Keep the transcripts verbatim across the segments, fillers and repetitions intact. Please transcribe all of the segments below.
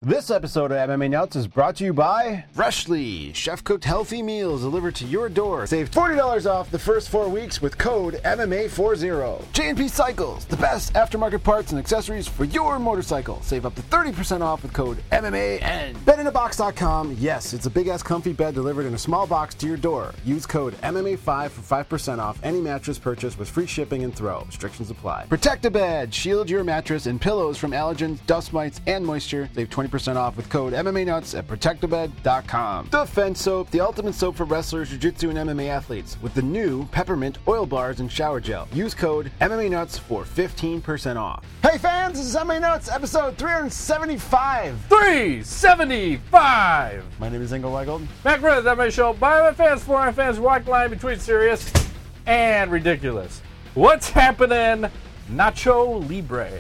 This episode of M M A Nuts is brought to you by Freshly, chef-cooked healthy meals delivered to your door. Save forty dollars off the first four weeks with code M M A forty. J and P Cycles, the best aftermarket parts and accessories for your motorcycle. Save up to thirty percent off with code M M A N. bed in a box dot com. Yes, it's a big-ass comfy bed delivered in a small box to your door. Use code M M A five for five percent off any mattress purchase with free shipping and throw. Restrictions apply. Protect-A-Bed. Shield your mattress and pillows from allergens, dust mites, and moisture. Save twenty percent off with code M M A Nuts at protect a bed dot com. Defense Soap, the ultimate soap for wrestlers, jiu-jitsu, and M M A athletes with the new peppermint oil bars and shower gel. Use code M M A Nuts for fifteen percent off. Hey fans, this is M M A Nuts, episode three seventy-five. three seventy-five! My name is Engel Weigold. Matt Griffith, M M A Show, by my fans, for my fans, walk the line between serious and ridiculous. What's happening, Nacho Libre?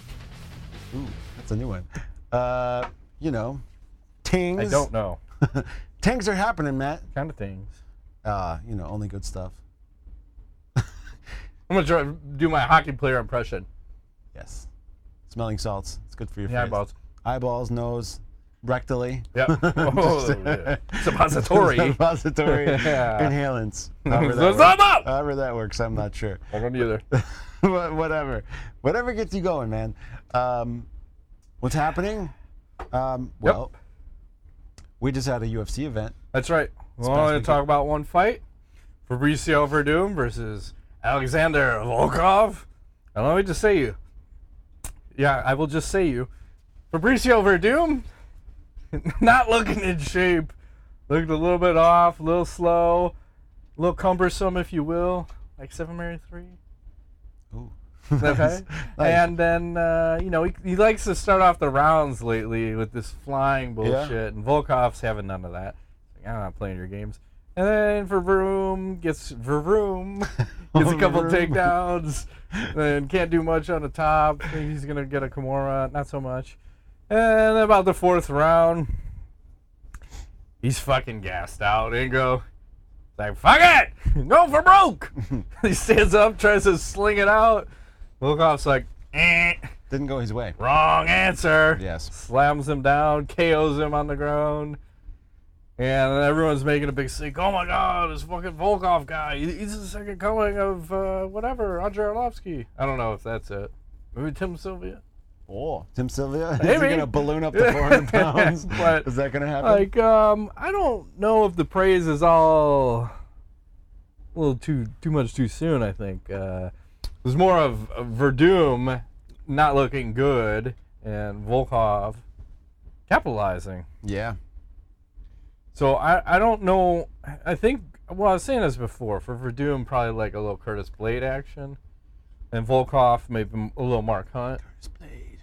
Ooh, that's a new one. Uh, you know, tings. I don't know. Tings are happening, Matt. Kind of things. Uh, you know, only good stuff. I'm going to try to do my hockey player impression. Yes. Smelling salts. It's good for your The face. eyeballs. Eyeballs, nose, rectally. Yep. Oh, yeah. Suppository. Suppository Yeah. inhalants. However that, What's up, works. up? However that works, I'm not sure. I don't either. Whatever. Whatever gets you going, man. Um, what's happening? Um, well, Yep. we just had a U F C event. That's right. We're past only going weekend. to talk about one fight. Fabricio Verdum versus Alexander Volkov. And let me just say you. Yeah, I will just say you. Fabricio Verdum, not looking in shape. Looked a little bit off, a little slow, a little cumbersome, if you will. Like seven Mary three. Ooh. Okay. Nice. And then, uh, you know, he, he likes to start off the rounds lately with this flying bullshit. Yeah. And Volkov's having none of that. Like, I'm not playing your games. And then Verdum gets Verdum gets a couple Verdum. takedowns. And can't do much on the top. Think he's going to get a Kimura. Not so much. And about the fourth round, he's fucking gassed out. Ingo. Like, fuck it! Go for broke! He stands up, tries to sling it out. Volkov's like, eh, Didn't go his way. wrong answer. Yes. Slams him down, K Os him on the ground. And everyone's making a big stink. Oh my god, this fucking Volkov guy. He- He's the second coming of uh, whatever, Andrei Arlovsky. I don't know if that's it. Maybe Tim Sylvia? Oh, Tim Sylvia? Is he Maybe. going to balloon up to four hundred pounds? But, Is that going to happen? Like, um, I don't know if the praise is all a little too too much too soon, I think. Uh, it was more of, of Verdum not looking good and Volkov capitalizing. yeah. So I, I don't know. I think, well, I was saying this before. For Verdum, probably like a little Curtis Blade action. And Volkov, maybe a little Mark Hunt. Curtis Blade.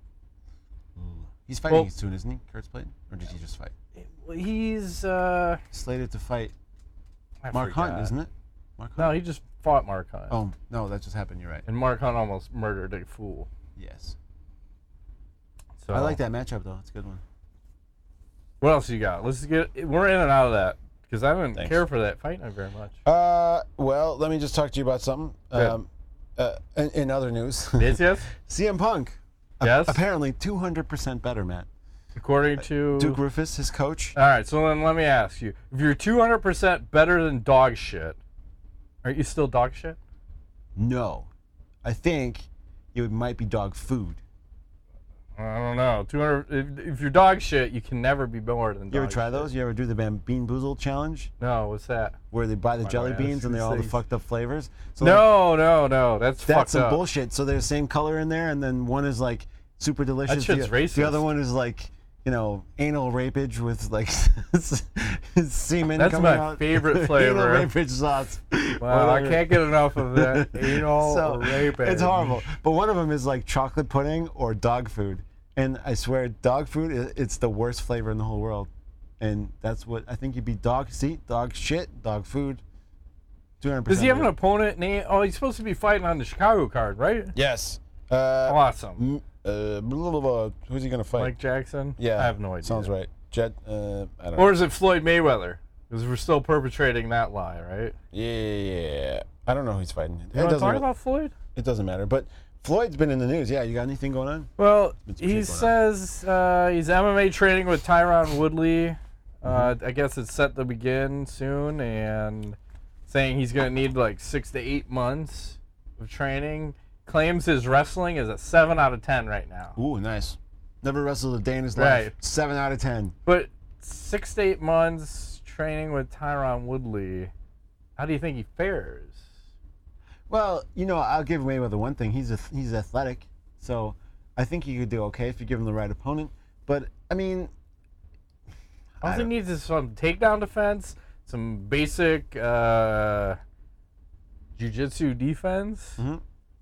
Ooh. He's fighting Well- soon, isn't he? Curtis Blade? Or did he just fight? He's, uh... Slated to fight I Mark Hunt, forgot. isn't it? Mark Hunt? No, he just fought Mark Hunt. Oh, no, that just happened. You're right. And Mark Hunt almost murdered a fool. Yes. So I like that matchup, though. It's a good one. What else you got? Let's get. We're in and out of that because I didn't Thanks. care for that fight not very much. Uh, well, let me just talk to you about something. Good. Um, uh, in, in other news, Yes, yes. C M Punk. a- Yes. apparently two hundred percent better, Matt. According to Duke Rufus, his coach. All right, so then let me ask you: if you're two hundred percent better than dog shit, aren't you still dog shit? No. I think it might be dog food. I don't know. two hundred. If, if you're dog shit, you can never be more than. You dog ever try shit. those? You ever do the Bam- Bean Boozled challenge? No, what's that? Where they buy the Why do jelly I ask beans and you they're all the things? fucked up flavors? So No, no, no. That's That's fucked some up. bullshit. So they're the same color in there, and then one is like super delicious. shit's the, racist. The other one is like, you know, anal rapage with like semen That's coming my out. favorite flavor. Anal rapage sauce. Wow, I Whatever. can't get enough of that anal So rape. it's horrible. But one of them is like chocolate pudding or dog food, and I swear, dog food i- it's the worst flavor in the whole world, and that's what I think you'd be dog. See, dog shit, dog food. two hundred percent. Does he have an opponent name? Oh, he's supposed to be fighting on the Chicago card, right? Yes. Uh, Awesome. m- uh, blah, blah, blah. Who's he gonna fight? Mike Jackson? Yeah, I have no idea. Sounds right. Jet. Uh, I don't know. Or is it Floyd Mayweather? Because we're still perpetrating that lie, right? Yeah, I don't know who he's fighting. You it want to doesn't. talk re- about Floyd? It doesn't matter. But Floyd's been in the news. Yeah, you got anything going on? Well, What's he going says uh, he's M M A training with Tyron Woodley. Uh, I guess it's set to begin soon, and saying he's going to need like six to eight months of training. Claims his wrestling is a seven out of ten right now. Ooh, nice. Never wrestled a day in his life. Right. seven out of ten. But six to eight months training with Tyron Woodley, how do you think he fares? Well, you know, I'll give Mayweather one thing. He's a, he's athletic, so I think he could do okay if you give him the right opponent. But, I mean... All I he don't- needs is some takedown defense, some basic uh, jiu-jitsu defense. Mhm.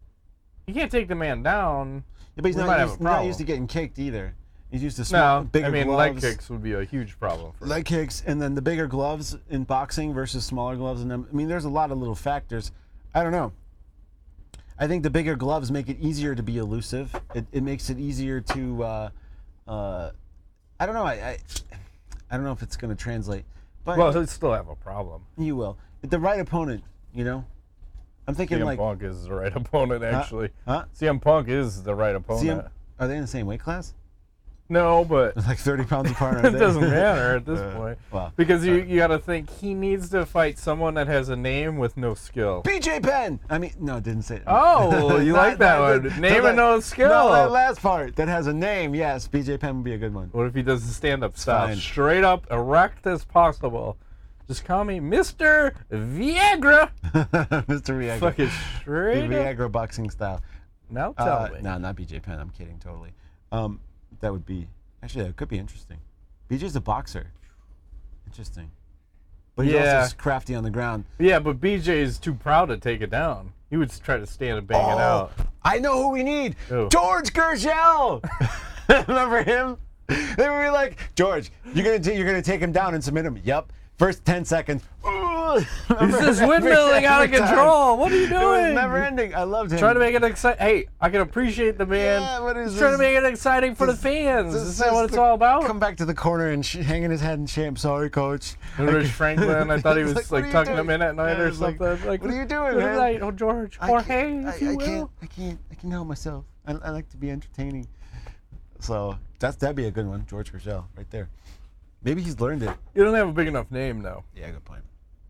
He can't take the man down. Yeah, but he's We not might have used, a not problem. used to getting kicked either. He's used to small, No, bigger I mean gloves. leg kicks would be a huge problem for him. Leg kicks, and then the bigger gloves in boxing versus smaller gloves in them. I mean, there's a lot of little factors. I don't know. I think the bigger gloves make it easier to be elusive. It, it makes it easier to. Uh, uh, I don't know. I, I I don't know if it's going to translate, but Well, he'll still have a problem. you will. The right opponent, you know. I'm thinking C M like. Punk is the right opponent, actually. Huh? C M Punk is the right opponent. C M, are they in the same weight class? No, but Like thirty pounds apart. it doesn't matter at this Uh, point. well, Because you, you got to think he needs to fight someone that has a name with no skill. B J Penn. I mean, no, didn't say. Oh, you Not- like that not- one. Name that- and no skill. No, that last part that has a name. Yes, B J Penn would be a good one. What if he does the stand-up style? fine. Straight up, erect as possible. Just call me Mister Viagra. Mister Viagra. Fucking The straight up. Viagra boxing style. Now tell Uh, me. no, not B J Penn. I'm kidding, totally. Um, that would be actually that could be interesting. B J's a boxer. Interesting. But he's Yeah. also crafty on the ground. Yeah, but B J is too proud to take it down. He would try to stand and bang it out. I know who we need. Who? George Gurgel. Remember him? They would be like, George, you're gonna t- you're gonna take him down and submit him. Yep. First ten seconds. He's just windmilling out of Every time. control. What are you It was doing? never ending. I loved him. Trying to make it exciting. Hey, I can appreciate the man. Yeah, what is He's trying to this? make it exciting for the fans. This Is that what it's the- all about? Come back to the corner and sh- hanging his head in shame. Sorry, coach. And Rich Franklin, I thought he was It's like, what are you tucking doing? him in at night Yeah, or it's like, something. Like, what are you doing, good man? night, oh George, I Jorge, can't- if I, you I will. can't. I can't. I can't help myself. I, I like to be entertaining. So that's that'd be a good one, George Gurgel, right there. Maybe he's learned it. You don't have a big enough name, though. Yeah, good point.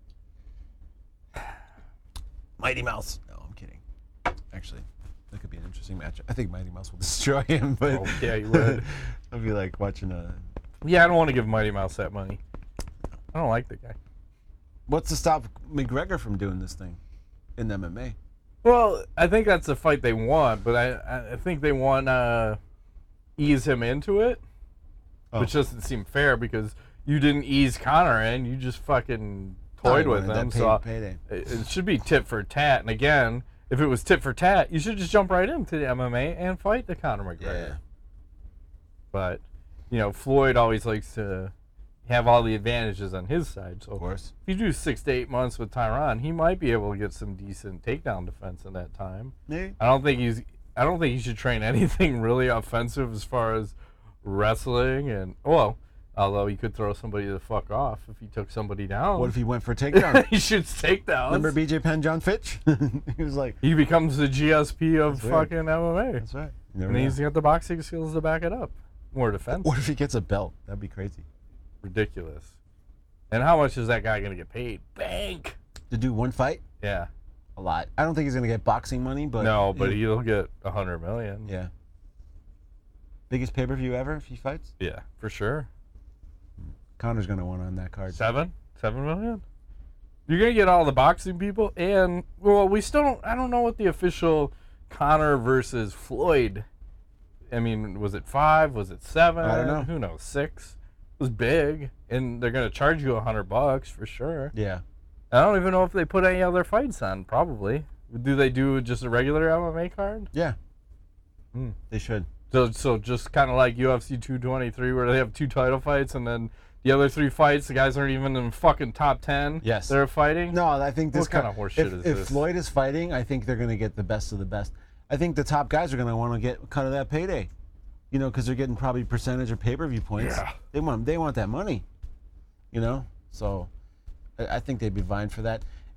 Mighty Mouse. No, I'm kidding. Actually, that could be an interesting match. I think Mighty Mouse will destroy him, but Oh, yeah, he would. I'd be like watching a. Yeah, I don't want to give Mighty Mouse that money. I don't like the guy. What's to stop McGregor from doing this thing in M M A? Well, I think that's the fight they want, but I, I think they want to ease him into it, Oh. which doesn't seem fair because you didn't ease Connor in. You just fucking Oh, toyed he with wanted that him. pay- So payday. it, it should be tit for tat. And again, if it was tit for tat, you should just jump right into the M M A and fight the Conor McGregor. Yeah. But, you know, Floyd always likes to have all the advantages on his side. So Of course. if you do six to eight months with Tyron, he might be able to get some decent takedown defense in that time. Maybe. I don't think he's. I don't think he should train anything really offensive as far as wrestling and well, although he could throw somebody the fuck off if he took somebody down. What if he went for a takedown? he shoots takedowns? Remember B J Penn, John Fitch? He was like, He becomes the G S P of That's right. fucking M M A, that's right. You never and know. he's got the boxing skills to back it up. More defense. What if he gets a belt? That'd be crazy. Ridiculous. And how much is that guy gonna get paid? Bank. To do one fight? Yeah. A lot. I don't think he's gonna get boxing money, but no, but he- he'll get a hundred million. yeah. Biggest pay per view ever if he fights? Yeah, for sure. Connor's gonna want on that card. Seven? Seven million? You're gonna get all the boxing people, and well, we still don't. I don't know what the official Connor versus Floyd. I mean, was it five? Was it seven? I don't know. Who knows? Six. It was big, and they're gonna charge you a hundred bucks for sure. Yeah. I don't even know if they put any other fights on. Probably. Do they do just a regular M M A card? Yeah. Hmm. They should. So, so just kind of like U F C two twenty-three, where they have two title fights, and then the other three fights, the guys aren't even in fucking top ten. Yes. They're fighting. No, I think this What kind of card- horseshit if, is if this? Floyd is fighting, I think they're gonna get the best of the best. I think the top guys are gonna want to get cut of that payday. You know, because they're getting probably percentage or pay per view points. Yeah. They want they want that money. You know, so I, I think they'd be vying for that.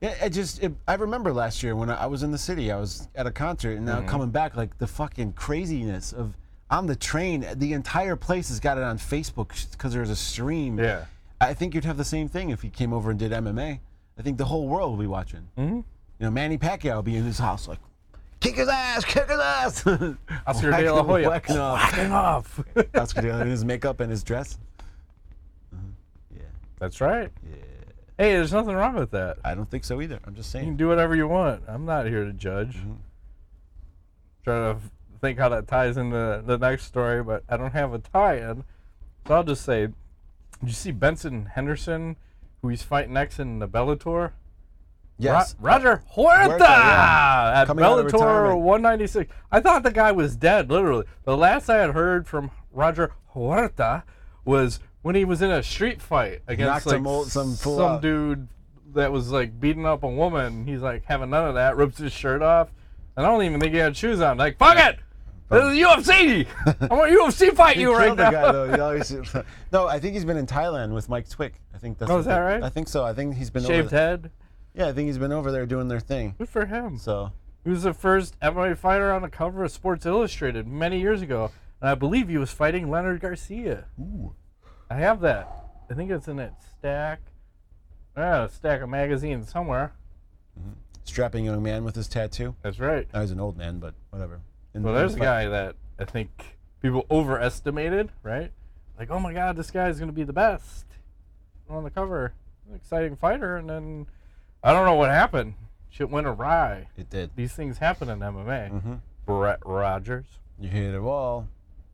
Yeah, it just, it, I remember last year when I, I was in the city, I was at a concert, and now Mm-hmm. coming back, like the fucking craziness of, on the train, the entire place has got it on Facebook because there's a stream. Yeah. I think you'd have the same thing if you came over and did M M A. I think the whole world would be watching. Mm-hmm. You know, Manny Pacquiao would be in his house like, kick his ass, kick his ass. Oscar Whacking- De La Hoya. whacking off. Whacking off. Oscar De La Hoya in his makeup and his dress. Uh-huh. Yeah, That's right. yeah. Hey, there's nothing wrong with that. I don't think so either. I'm just You can saying. do whatever you want. I'm not here to judge. Mhm. Trying to f- think how that ties into the next story, but I don't have a tie-in. So I'll just say, did you see Benson Henderson, who he's fighting next in the Bellator? Yes. Ro- Roger Huerta, Huerta, yeah. at Coming out of Bellator retirement. one ninety-six. I thought the guy was dead, literally. The last I had heard from Roger Huerta was when he was in a street fight against Knocked like some old- some fool some out. dude that was like beating up a woman. He's like having none of that, rips his shirt off. And I don't even think he had shoes on. Like, fuck it! This is U F C! I want to U F C fight He you right killed the now. guy, though. He always, no, I think he's been in Thailand with Mike Twick. I think that's. Oh, what is that they- right? I think so. I think he's been Shaved over. head. Yeah, I think he's been over there doing their thing. Good for him. So He was the first M M A fighter on the cover of Sports Illustrated many years ago, and I believe he was fighting Leonard Garcia. Ooh. I have that. I think it's in that stack. Ah, a stack of magazines somewhere. strapping young man with his tattoo. That's right. I was an old man, but whatever. In Well, the- there's a guy that I think people overestimated, right? Like, oh my God, this guy's gonna be the best on the cover, an exciting fighter, and then I don't know what happened. Shit went awry. It did. These things happen in M M A. Mm-hmm. Brett Rogers. You hit a wall,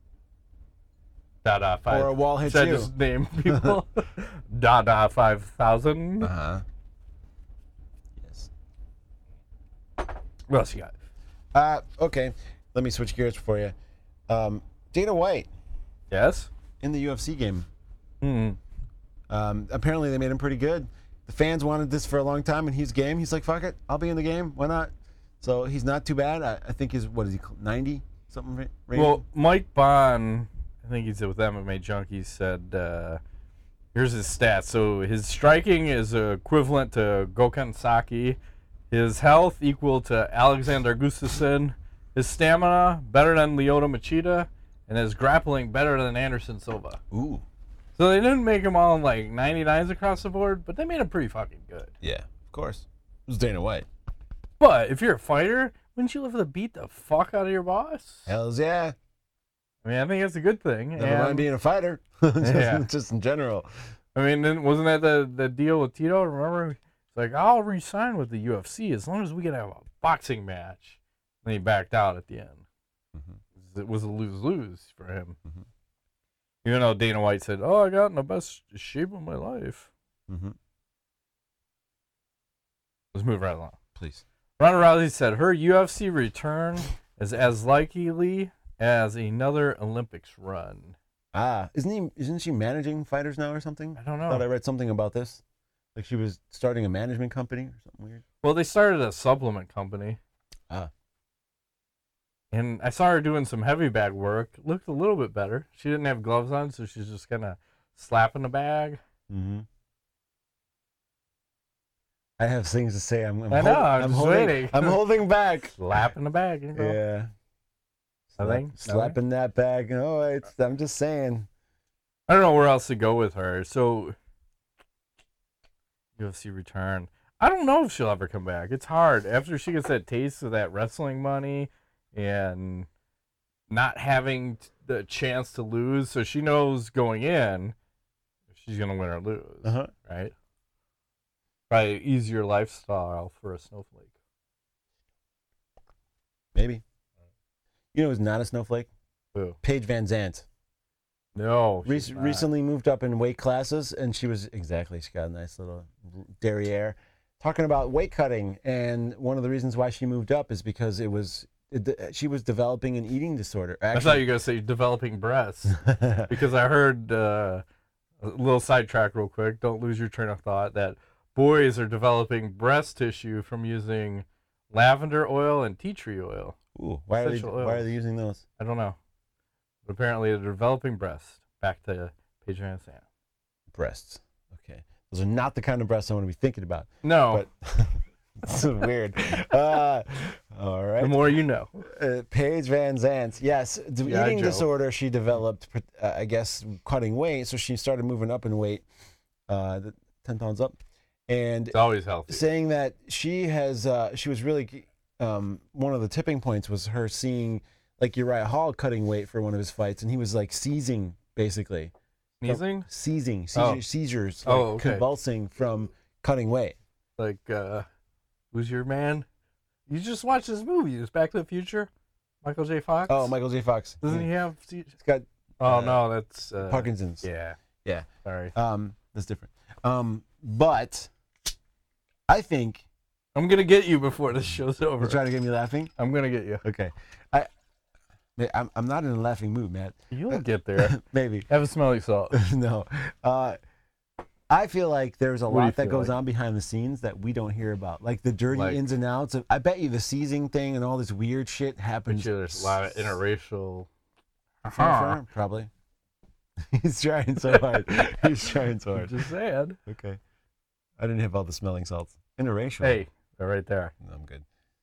Dada five. or a wall hits Should I you. just name people? Dada five thousand. Uh huh. Yes. What else you got? Uh, okay. Let me switch gears for you. Um, Dana White Yes. in the U F C game. Hmm. Um, apparently, they made him pretty good. The fans wanted this for a long time, and he's game. He's like, "Fuck it, I'll be in the game. Why not?" So he's not too bad. I, I think he's what is he ninety something? ra- rating? Well, Mike Bond, I think he's with M M A Junkies, said, uh, here's his stats. So his striking is equivalent to Gokhan Saki. His health equal to Alexander Gustafsson. His stamina better than Lyoto Machida. And his grappling better than Anderson Silva. Ooh, So they didn't make him all like ninety-nines across the board, but they made him pretty fucking good. yeah, of course. It was Dana White. But if you're a fighter, wouldn't you live to beat the fuck out of your boss? Hells yeah. I mean, I think that's a good thing. Never and, mind being a fighter. just, Yeah. just in general. I mean, then wasn't that the, the deal with Tito? Remember? It's like, I'll re-sign with the U F C as long as we can have a boxing match. And he backed out at the end. Mm-hmm. It was a lose-lose for him. Mhm. Even though Dana White said, oh, I got in the best shape of my life. Mm-hmm. Let's move right along. Please. Ronda Rousey said her U F C return is as likely as another Olympics run. Ah, isn't he? Isn't she managing fighters now or something? I don't I thought I know. read something about this. Like she was starting a management company or something weird. Well, they started a supplement company. Ah. And I saw her doing some heavy bag work. Looked a little bit better. She didn't have gloves on, so she's just kind of slapping the bag. Mm-hmm. I have things to say. I'm. I'm I know, hol- I'm I'm just holding. waiting. I'm holding back. Slapping the bag. You know? Yeah. Nothing? Slap- slapping that bag. Oh, it's. I'm just saying. I don't know where else to go with her. So, U F C return. I don't know if she'll ever come back. It's hard. After she gets that taste of that wrestling money and not having t- the chance to lose, so she knows going in if she's going to win or lose, Uh huh. right? Probably easier lifestyle for a snowflake. Maybe. You know who's not a snowflake? Who? Paige Van Zandt. No. Re- she's not. recently moved up in weight classes, and she was exactly. She got a nice little derriere. Talking about weight cutting, and one of the reasons why she moved up is because it was it, she was developing an eating disorder. I thought Actually, you were going to say developing breasts. Because I heard uh, a little sidetrack real quick. Don't lose your train of thought. That boys are developing breast tissue from using lavender oil and tea tree oil. Ooh, why are they essential why are oils. they using those? I don't know, but apparently they're developing breasts. Back to Paige Van Zandt. Breasts. Okay. Those are not the kind of breasts I want to be thinking about. No. But it's weird. Uh, all right. The more you know. Uh, Paige Van Zant. Yes, the Yeah, eating Joe. disorder. She developed, uh, I guess, cutting weight. So she started moving up in weight, uh, the ten pounds up, and It's always healthy. saying that she has, uh, she was really, um, one of the tipping points was her seeing like Uriah Hall cutting weight for one of his fights, and he was like seizing basically. Sneezing? Seizing, seizure, Oh. seizures, like Oh, okay. convulsing from cutting weight. Like, uh, who's your man? You just watched this movie. It's Back to the Future. Michael J. Fox. Oh, Michael J. Fox. Doesn't Yeah. he have? se- He's got Oh uh, no, that's uh, Parkinson's. Yeah. Yeah. Sorry. Um, that's different. Um, but I think I'm gonna get you before this show's over. you're trying to get me laughing. I'm gonna get you. Okay, I, I'm, I'm not in a laughing mood, Matt. You'll get there. Maybe Have a smelly salt. no. Uh, I feel like there's a What do you lot that feel goes like? on behind the scenes that we don't hear about, like the dirty Like- ins and outs of. I bet you the seizing thing and all this weird shit happens. But there's a lot of interracial. Fur- Probably. He's trying so hard. He's trying so I'm hard. just saying. Okay. I didn't have all the smelling salts. Interracial. Hey, they're right there. No, I'm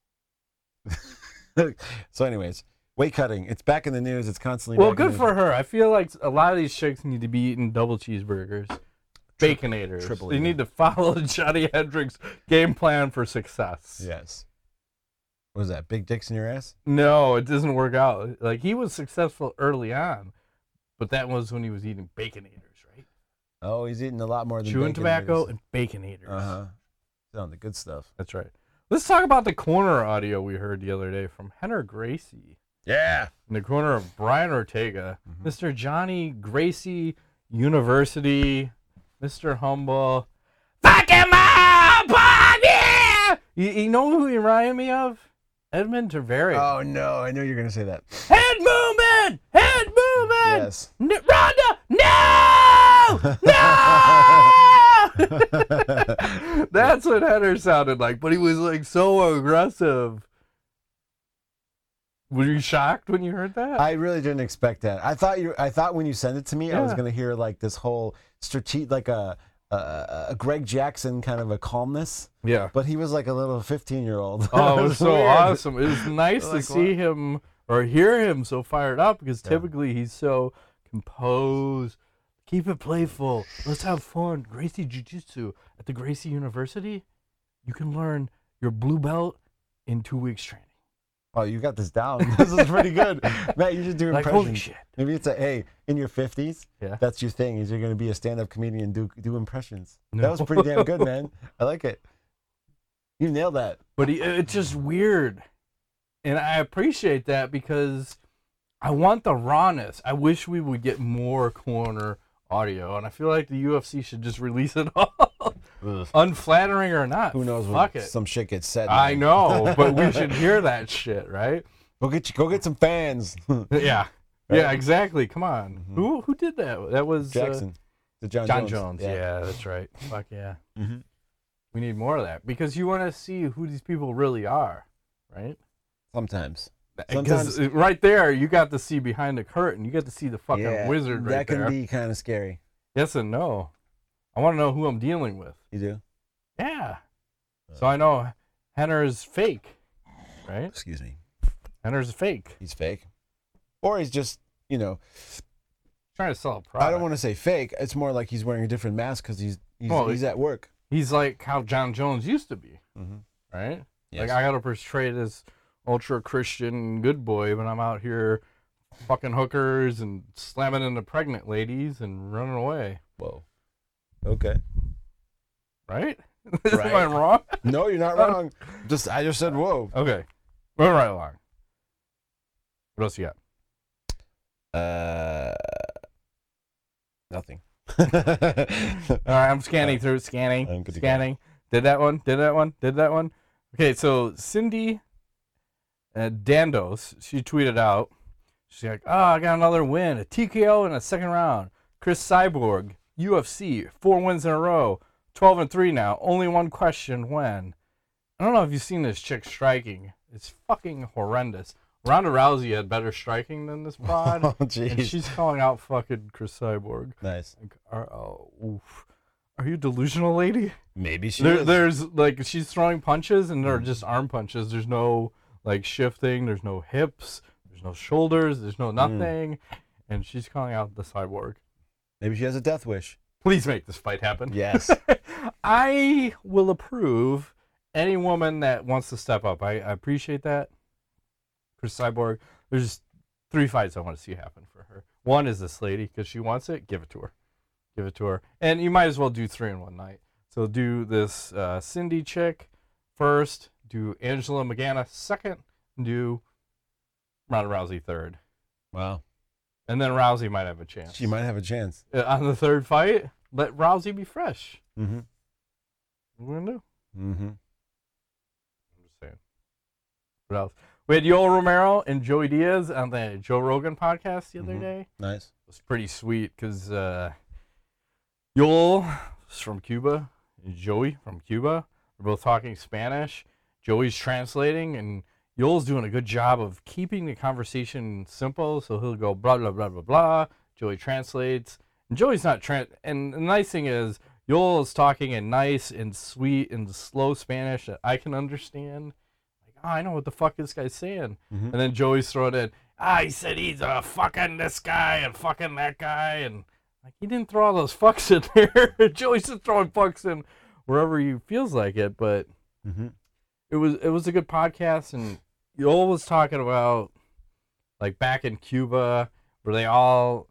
good. So, anyways, weight cutting. It's back in the news. It's constantly. Well, back in good the for her. I feel like a lot of these chicks need to be eating double cheeseburgers, baconators. triple They even. need to follow Johnny Hendricks' game plan for success. Yes. What is that? Big dicks in your ass? No, it doesn't work out. Like, he was successful early on, but that was when he was eating baconators, right? Oh, he's eating a lot more than Chewing bacon tobacco eaters. and baconators. Uh huh. On the good stuff. That's right. Let's talk about the corner audio we heard the other day from Henner Gracie. Yeah. In the corner of Brian Ortega, Mhm. Mister Johnny Gracie University, Mister Humble. Fuck him up, Bobby! You, you know who he reminded me of? Edmund Taveri. Oh no! I knew you were gonna say that. Head movement! Head movement! Yes. N- Rhonda! No! No! That's what Henner sounded like, but he was like so aggressive. Were you shocked when you heard that? I really didn't expect that. I thought you. I thought when you sent it to me, I was Yeah. gonna hear like this whole strategic, like a, a a Greg Jackson kind of a calmness. yeah. But he was like a little fifteen-year-old. Oh, it was so weird. awesome. It was nice to Like, see what? him or hear him so fired up because Yeah. typically he's so composed. Keep it playful. Let's have fun. Gracie Jiu-Jitsu at the Gracie University. You can learn your blue belt in two weeks training. Oh, you got this down. This is pretty good, Matt. You should do Like, impressions. holy shit. Maybe it's a hey, in your fifties. Yeah. That's your thing. Is you're gonna be a stand-up comedian and do do impressions. No. That was pretty damn good, man. I like it. You nailed that. But he, it's just weird. And I appreciate that because I want the rawness. I wish we would get more corner audio. And I feel like the U F C should just release it all. Unflattering or not. Who knows Fuck when it. some shit gets said. I man. know, but we should hear that shit, right? Go get you, go get some fans. Yeah. Right. Yeah, exactly. Come on. Mhm. Who who did that? That was uh, Jackson. The John, John Jones. Jones. Yeah. that's right. Fuck yeah. Mhm. We need more of that because you want to see who these people really are, right? Sometimes. Because Sometimes- right there, you got to see behind the curtain. You get to see the fucking Yeah, wizard right that can there. be kind of scary. Yes and no. I want to know who I'm dealing with. You do? Yeah. So I know Henner is fake, right? Excuse me. Henner's fake. He's fake. Or he's just, you know, Trying to sell a product. I don't want to say fake. It's more like he's wearing a different mask because he's he's, Well, he's at work. He's like how John Jones used to be, Mm-hmm. right? Yes. Like I got to portray this ultra Christian good boy, but I'm out here fucking hookers and slamming into pregnant ladies and running away, Whoa. Okay. right? Am I Right. wrong? No, you're not wrong. Just I just said whoa. Okay, moving right along. What else you got? Uh, nothing. All right, I'm scanning through, scanning, I'm good to go. scanning. Did that one? Did that one? Did that one? Okay, so Cindy uh, Dandos, she tweeted out, she's like, "Oh, I got another win, a T K O in the second round. Chris Cyborg, U F C, four wins in a row, twelve and three now. Only one question: when?" I don't know if you've seen this chick striking. It's fucking horrendous. Ronda Rousey had better striking than this broad, Oh, and jeez. she's calling out fucking Chris Cyborg. Nice. Like, uh, oh, oof. are you delusional, lady? Maybe she There, is. there's like she's throwing punches and they're just arm punches. There's no like shifting. There's no hips. There's no shoulders. There's no nothing. Mm. And she's calling out the Cyborg. Maybe she has a death wish. Please make this fight happen. Yes. I will approve any woman that wants to step up. I, I appreciate that. For Cyborg, there's three fights I want to see happen for her. One is this lady, because she wants it. Give it to her. Give it to her. And you might as well do three in one night. So do this uh, Cindy chick first, do Angela Magana second, and do Ronda Rousey third. Wow. And then Rousey might have a chance. She might have a chance. Uh, on the third fight, let Rousey be fresh. Mm-hmm. What are we going to do? Mm-hmm. I'm just saying. What else? We had Yoel Romero and Joey Diaz on the Joe Rogan podcast the other mm-hmm. day. Nice. It was pretty sweet because uh, Yoel is from Cuba and Joey from Cuba. They're both talking Spanish. Joey's translating, and Yoel's doing a good job of keeping the conversation simple. So he'll go blah, blah, blah, blah, blah. Joey translates. And Joey's not trans. And the nice thing is, Yoel is talking in nice and sweet and slow Spanish that I can understand. Oh, I know what the fuck this guy's saying. Mm-hmm. And then Joey's throwing in, ah, he said he's uh, fucking this guy and fucking that guy. And like, he didn't throw all those fucks in there. Joey's just throwing fucks in wherever he feels like it. But mm-hmm. it was it was a good podcast. And Yoel was talking about, like, back in Cuba, where they all,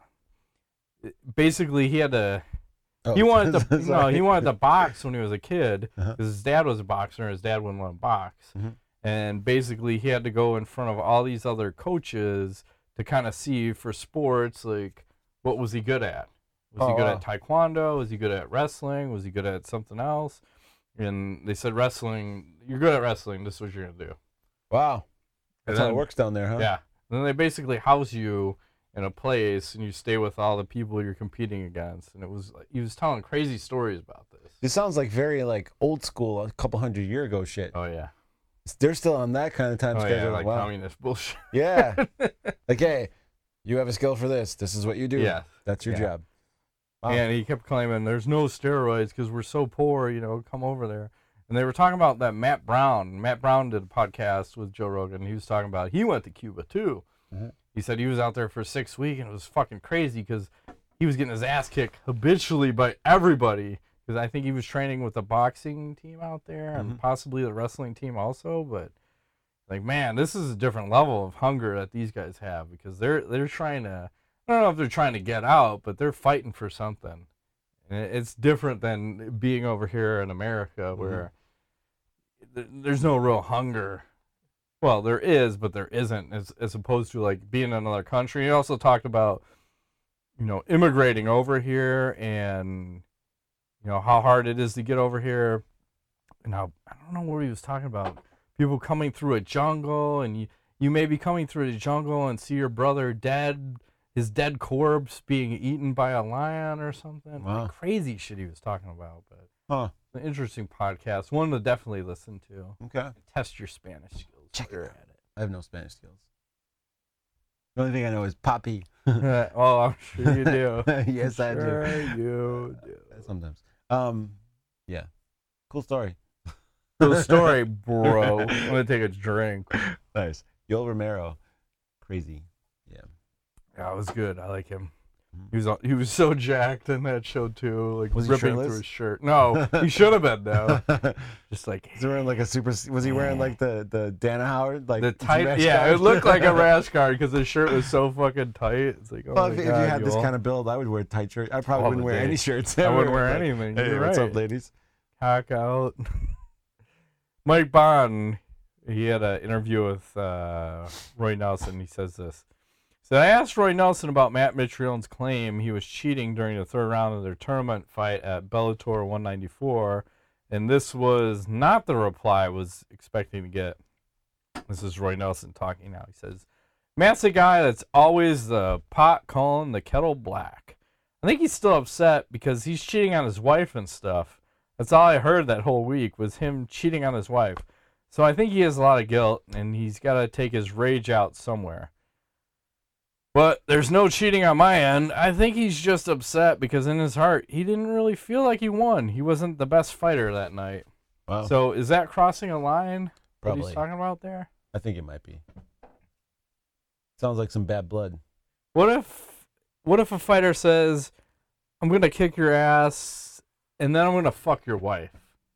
basically, he had to, oh, he wanted to, you know, he wanted to box when he was a kid. Because uh-huh. his dad was a boxer and his dad wouldn't let him box. Mm-hmm. And basically, he had to go in front of all these other coaches to kind of see for sports, like, what was he good at? Was oh, he good wow. at taekwondo? Was he good at wrestling? Was he good at something else? And they said, wrestling, you're good at wrestling. This is what you're going to do. Wow. That's then, how it works down there, huh? Yeah. And then they basically house you in a place, and you stay with all the people you're competing against. And it was, he was telling crazy stories about this. This sounds like very, like, old school, a couple hundred year ago shit. Oh, yeah. They're still on that kind of time oh, schedule. Yeah, like wow. communist bullshit. Yeah. Like, hey, you have a skill for this. This is what you do. Yeah. That's your yeah. job. Wow. And he kept claiming there's no steroids because we're so poor, you know, come over there. And they were talking about that Matt Brown. Matt Brown did a podcast with Joe Rogan. He was talking about he went to Cuba, too. Mm-hmm. He said he was out there for six weeks, and it was fucking crazy because he was getting his ass kicked habitually by everybody. Because I think he was training with the boxing team out there and mm-hmm. possibly the wrestling team also. But, like, man, this is a different level of hunger that these guys have because they're they're trying to, I don't know if they're trying to get out, but they're fighting for something. And it's different than being over here in America where mm-hmm. th- there's no real hunger. Well, there is, but there isn't, as, as opposed to, like, being in another country. He also talked about, you know, immigrating over here and, you know, how hard it is to get over here. And how, I don't know what he was talking about. People coming through a jungle, and you, you may be coming through the jungle and see your brother dead, his dead corpse being eaten by a lion or something. Wow. Like crazy shit he was talking about. But huh. It's an interesting podcast. One to definitely listen to. Okay. Test your Spanish skills. Check her at it. I have no Spanish skills. The only thing I know is papi. Oh, I'm sure you do. Yes, I sure do. you do. Sometimes. Um, yeah. Cool story. Cool story, bro. I'm gonna take a drink. Nice. Yoel Romero. Crazy. Yeah. Yeah, it was good. I like him. He was he was so jacked in that show too, like was ripping through his shirt. No, he should have been though. Just like was he wearing like a super? Was he wearing like the the Dana Howard like the tight? Yeah, guard? It looked like a rash guard because his shirt was so fucking tight. It's like, oh well, my if, God, if you had Yoel. this kind of build, I would wear tight shirt. I probably All wouldn't wear day. any shirts. I wouldn't wear anything. Hey, You're what's right. up, ladies? Cock out. Mike Bond, he had an interview with uh, Roy Nelson. He says this. So I asked Roy Nelson about Matt Mitrione's claim he was cheating during the third round of their tournament fight at Bellator one ninety-four, and this was not the reply I was expecting to get. This is Roy Nelson talking now. He says, Matt's a guy that's always the pot calling the kettle black. I think he's still upset because he's cheating on his wife and stuff. That's all I heard that whole week was him cheating on his wife. So I think he has a lot of guilt, and he's got to take his rage out somewhere. But there's no cheating on my end. I think he's just upset because in his heart, he didn't really feel like he won. He wasn't the best fighter that night. Wow. So is that crossing a line? Probably. What he's talking about there? I think it might be. Sounds like some bad blood. What if, what if a fighter says, "I'm gonna kick your ass, and then I'm gonna fuck your wife"?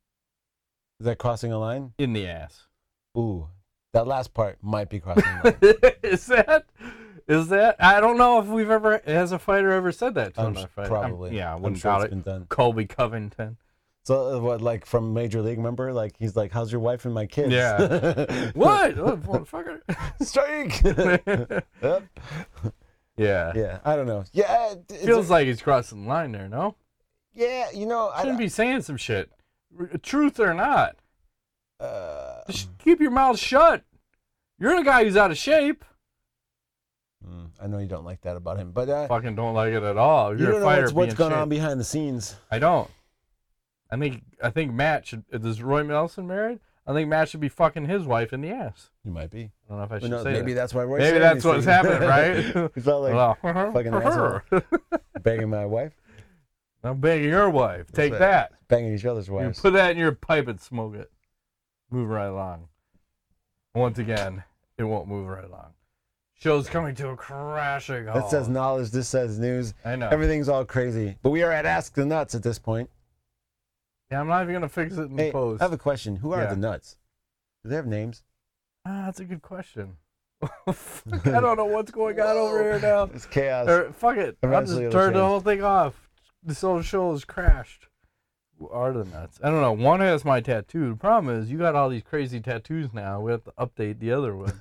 Is that crossing a line? In the ass. Ooh, that last part might be crossing a line. Is that? Is that? I don't know if we've ever has a fighter ever said that to I'm another s- fighter. probably. I'm, yeah, I I'm wouldn't sure doubt it's it. been done. Colby Covington. So uh, what, like from Major League? Remember, like he's like, "How's your wife and my kids?" Yeah. What? Oh, motherfucker. Strike. Yep. Yeah. Yeah, I don't know. Yeah, it- it's Feels a- like he's crossing the line there. No. yeah, you know, I Shouldn't be saying some shit, R- truth or not. Uh, Just keep your mouth shut. You're the guy who's out of shape. mm, I know you don't like that about him, but uh, Fucking don't like it at all. you You're don't a know fighter. what's, be what's in going shape. on behind the scenes. I don't. I think I think Matt should. Is Roy Nelson married? I think Matt should be fucking his wife in the ass. You might be. I don't know if I Who should knows? say Maybe that. that's why Roy's Maybe saying that's these what's things. happening, right? He felt like Well, fucking asshole. banging my wife, I'm banging your wife. Take right. that. banging each other's You wives. put that in your pipe and smoke it. Move right along. Once again, it won't move right along. Show's coming to a crashing halt. That says knowledge. This says news. I know. Everything's all crazy. But we are at Ask the Nuts at this point. Yeah, I'm not even gonna fix it in Hey, post. I have a question. Who are Yeah. the Nuts? Do they have names? Ah, that's a good question. Fuck, I don't know what's going on over here now. It's chaos. Or, fuck it. I'll Eventually just it'll turn the change. whole thing off. This whole show has crashed. Who are the Nuts? I don't know. One has my tattoo. The problem is you got all these crazy tattoos now. We have to update the other one.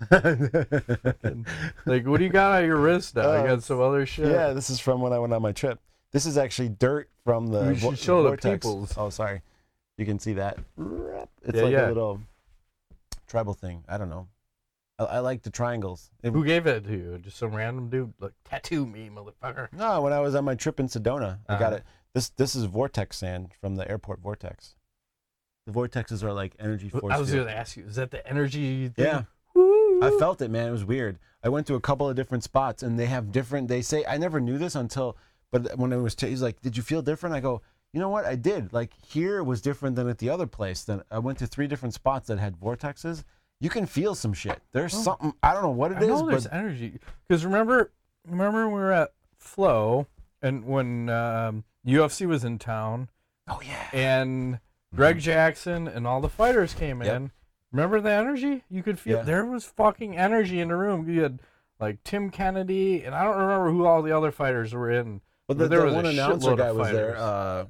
And, like, what do you got on your wrist now? Uh, you got some other shit? Yeah, this is from when I went on my trip. This is actually dirt from the You should vo- show the vortex. peoples. Oh, sorry. You can see that. It's Yeah, like yeah. a little tribal thing. I don't know. I, I like the triangles. It- Who gave that to you? Just some random dude? Like, tattoo me, motherfucker. no, when I was on my trip in Sedona, I got Uh-huh. it. This this is vortex sand from the airport vortex. The vortexes are like energy force. I was field. going to ask you, is that the energy thing? Yeah. Woo. I felt it, man. It was weird. I went to a couple of different spots, and they have different. They say I never knew this until, but when it was, t- he's like, "Did you feel different?" I go, "You know what? I did. Like here it was different than at the other place. Then I went to three different spots that had vortexes. You can feel some shit. There's Oh. something. I don't know what it I is, know but there's energy. Because remember, remember we were at Flow, and when um, U F C was in town, oh yeah, and Greg Jackson and all the fighters came Yep. in. Remember the energy? You could feel Yeah. there was fucking energy in the room. You had like Tim Kennedy, and I don't remember who all the other fighters were in. but the, there the was a one announcer shitload guy of was there. fighters. Uh,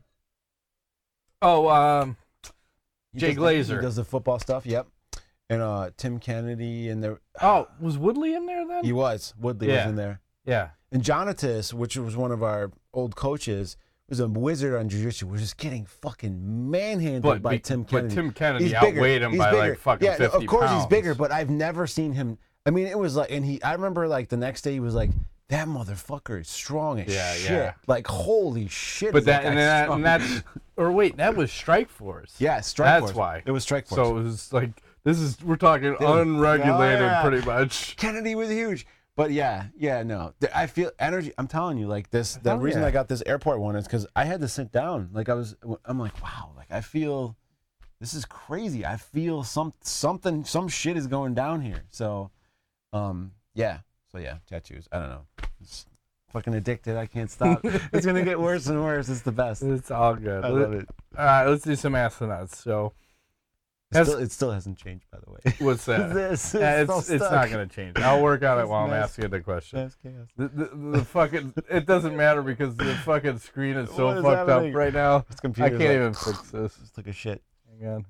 Oh, um, he Jay does the- Glazer. He does the football stuff. Yep, and uh, Tim Kennedy and there. oh, was Woodley in there then? He was. Woodley Yeah. was in there. yeah. And Jonatas, which was one of our old coaches, was a wizard on jiu-jitsu. Was just getting fucking manhandled But, by be- Tim but Kennedy. Tim Kennedy He's outweighed bigger. him He's by bigger. like fucking yeah, no, fifty of course pounds. he's bigger, but I've never seen him. I mean, it was like, and he. I remember like the next day he was like, "That motherfucker is strong as Yeah, shit. yeah. Like holy shit." But is that, guy and, that strong." and that's, or wait, that was Strike Force. yeah, Strike That's Force. why. It was Strike Force. So it was like, this is, we're talking unregulated oh, yeah. pretty much. Kennedy was huge. But yeah, yeah, no. Th- I feel energy. I'm telling you, like this. The Hell reason yeah. I got this airport one is because I had to sit down. Like I was, I'm like, wow. Like I feel, this is crazy. I feel some something, some shit is going down here. So, um, yeah. So yeah, tattoos. I don't know. It's fucking addicted. I can't stop. It's gonna get worse and worse. It's the best. It's all good. I love it. All right, let's do some astronauts. So, It Has- still, it still hasn't changed, by the way. what's that? this? Yeah, It's, it's still it's stuck. not going to change. I'll work on it It's while I'm nice. asking the question. That's chaos. The, the, the fucking, it doesn't matter because the fucking screen is so What is fucked happening? up right now. This I computer's can't like, even fix this. Just took a shit. Hang on.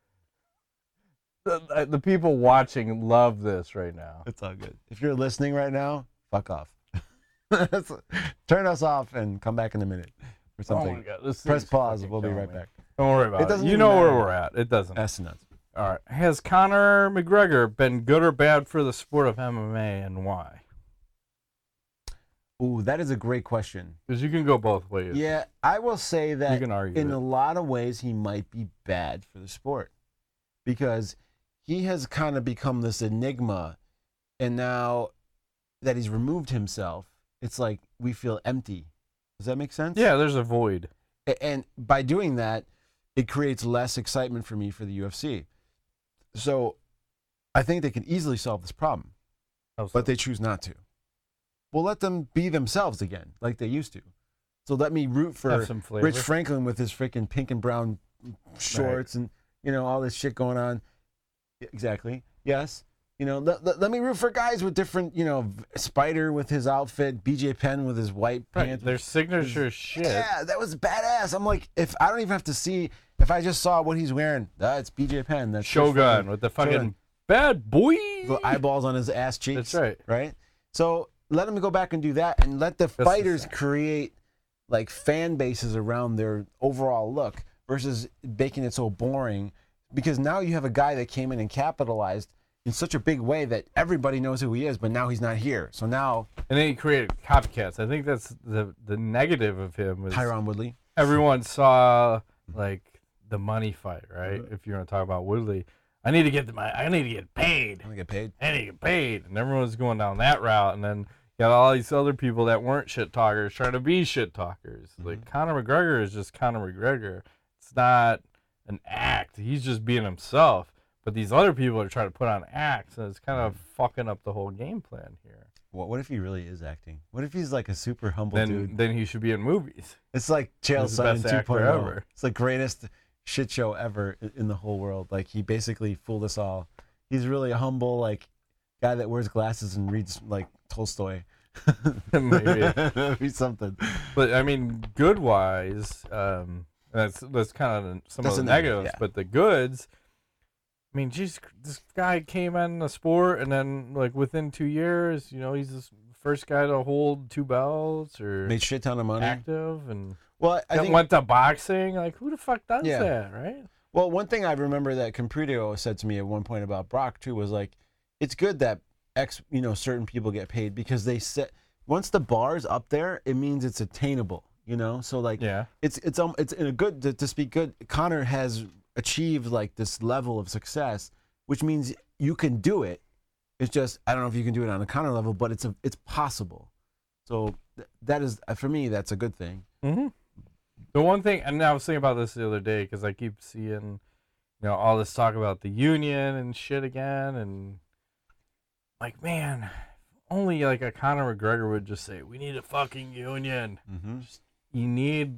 The, the people watching love this right now. It's all good. If you're listening right now, fuck off. Turn us off and come back in a minute for Oh my something. God, this Press thing's pause. fucking We'll be killing right me. back. Don't worry about It it. doesn't You even know where matter. we're at. It doesn't. That's nuts. All right. Has Conor McGregor been good or bad for the sport of M M A, and why? Ooh, that is a great question. Because you can go both ways. Yeah, I will say You that can argue in it. a lot of ways he might be bad for the sport because he has kind of become this enigma, and now that he's removed himself, it's like we feel empty. Does that make sense? Yeah, there's a void. A- And by doing that, it creates less excitement for me for the U F C. So I think they can easily solve this problem, How so? but they choose not to. Well, let them be themselves again, like they used to. So let me root for Have some flavor. Rich Franklin with his freaking pink and brown shorts and, you know, all this shit going on. Exactly. Yes. You know, let, let, let me root for guys with different, you know, Spider with his outfit, B J Penn with his white Right, pants. their signature shit. Yeah, that was badass. I'm like, if I don't even have to see, if I just saw what he's wearing, that's B J Penn. That's Shogun with the fucking Shogun. bad boy. The eyeballs on his ass cheeks. That's right. Right? So let him go back and do that and let the the fighters thing. create like fan bases around their overall look versus making it so boring. Because now you have a guy that came in and capitalized in such a big way that everybody knows who he is, but now he's not here. So now And then he created copycats. I think that's the the negative of him. Was Tyron Woodley. everyone saw like the money fight, right? If you want to talk about Woodley, I need to get the money. I need to get paid. I want to get paid. I need to get paid, and everyone's going down that route. And then you got all these other people that weren't shit talkers trying to be shit talkers. Mm-hmm. Like Conor McGregor is just Conor McGregor. It's not an act. He's just being himself. But these other people are trying to put on acts, and it's kind of fucking up the whole game plan here. What, what if he really is acting? What if he's like a super humble Then, dude? then he should be in movies. It's like Chael He's the Sonnen best actor two point oh. ever. It's the greatest shit show ever i- in the whole world. Like he basically fooled us all. He's really a humble like guy that wears glasses and reads like Tolstoy. Maybe. That'd be something. But I mean, good wise, um, that's that's kind of some That's of a the negative, negatives. yeah. But the goods, I mean, geez, this guy came in the sport, and then like within two years, you know, he's the first guy to hold two belts or Made shit ton of money. active, and Well, I then think. went to boxing. Like, who the fuck does Yeah. that, right? Well, one thing I remember that Compredio said to me at one point about Brock too was like, it's good that X, you know, certain people get paid because they set once the bar's up there, it means it's attainable. You know, so like, Yeah. it's it's um it's in a good to, to speak good. Conor has achieved like this level of success, which means you can do it. It's just I don't know if you can do it on a Conor level, but it's a it's possible. So th- that is for me that's a good thing. Mm-hmm. The one thing, and I was thinking about this the other day because I keep seeing, you know, all this talk about the union and shit again, and like, man, only like a Conor McGregor would just say, "We need a fucking union." Mm-hmm. You need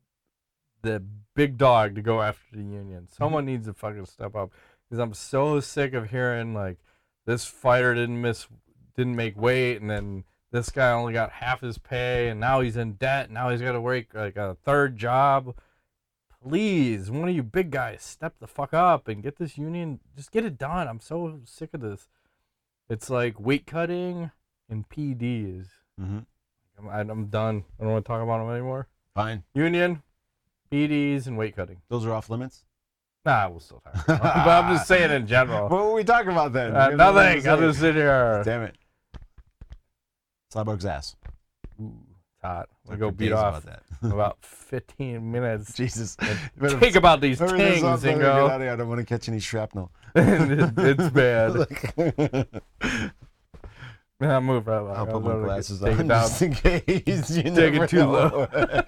the big dog to go after the union. Someone needs to fucking step up because I'm so sick of hearing like this fighter didn't miss, didn't make weight, and then this guy only got half his pay, and now he's in debt. Now he's got to work like a third job. Please, one of you big guys, step the fuck up and get this union. Just get it done. I'm so sick of this. It's like weight cutting and P Ds. Mm-hmm. I'm, I'm done. I don't want to talk about them anymore. Fine. Union, P Ds, and weight cutting. Those are off limits. Nah, we'll still talk about them. But I'm just saying in general. What were we talking about then? Uh, We have nothing nothing. to I'll say. just sit here. Damn it. Cyborg's ass. Ooh, it's hot. We Talk go for beat days off about that. about fifteen minutes. Jesus. Think about these Whoever this things is, and get out go. of here. I don't want to catch any shrapnel. It's bad. Like- I'll move right along. I'll put I'm my gonna glasses take it on down. just in case. You Take never it too know. low.